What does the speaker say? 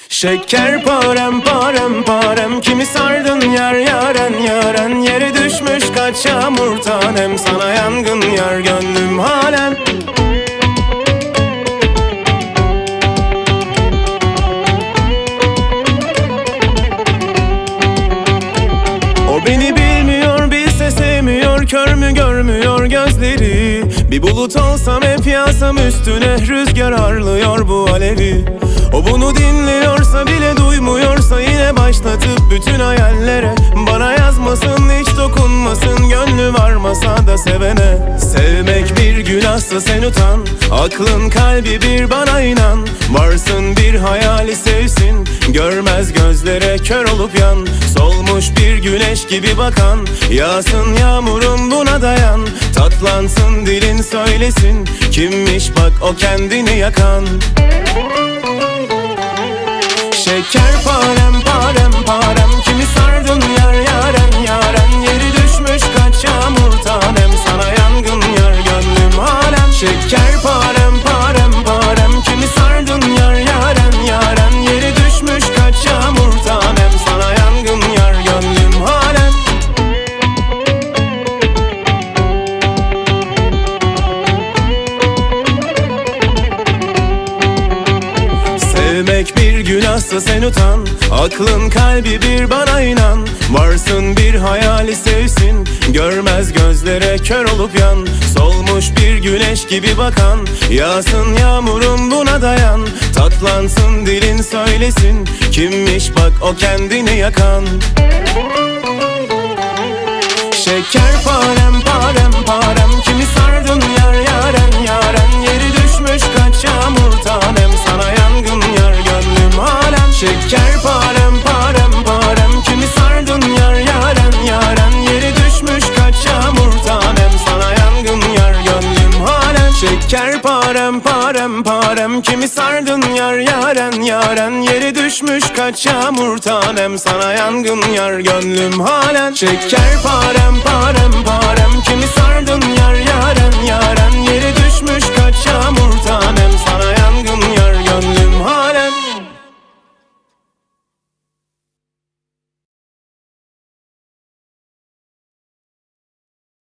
Şeker parem parem parem, kimi sardın yar yaren yaren. Yere düşmüş kaç yağmur tanem, sana yangın yar gönlüm halen. O beni bilmiyor, bilse sevmiyor, kör mü görmüyor gözleri. Bir bulut olsam hep yağsam üstüne, rüzgar harlıyor bu alevi. O bunu dinliyorsa bile duymuyorsa, yine başlatıp bütün hayallere. Bana yazmasın, hiç dokunmasın, gönlü varmasa da sevene. Sevmek bir günahsa sen utan, aklın kalbi bir bana inan. Varsın bir hayali sevsin, görmez gözlere kör olup yan. Solmuş bir güneş gibi bakan, yağsın yağmurum buna dayan. Tatlansın dilin söylesin, kimmiş bak o kendini yakan. Şeker parem parem parem, kimi sardın yar yaren yaren. Yeri düşmüş kaç yağmur tanem, sana yangın yar gönlüm halen. Şeker parem parem parem, kimi sardın yar yaren yaren. Yeri düşmüş kaç yağmur tanem, sana yangın yar gönlüm halen. Sevmek bir günahsa sen utan, aklın kalbi bir bana inan. Varsın bir hayali sevsin, görmez gözlere kör olup yan. Solmuş bir güneş gibi bakan, yağsın yağmurum buna dayan. Tatlansın dilin söylesin, kimmiş bak o kendini yakan. Şeker parem parem parem, kimi sardın yar yaren yaren. Yeri düşmüş kaç yağmur tanem, sana yangın yar gönlüm halen. Şeker parem parem parem, kimi sardın yar yaren yaren. Yeri düşmüş kaç yağmur tanem, sana yangın yar gönlüm halen. Şeker parem parem parem, kimi sardın yar yaren yaren. Yeri düşmüş kaç yağmur tanem, sana yangın yar gönlüm halen. Şeker parem parem parem.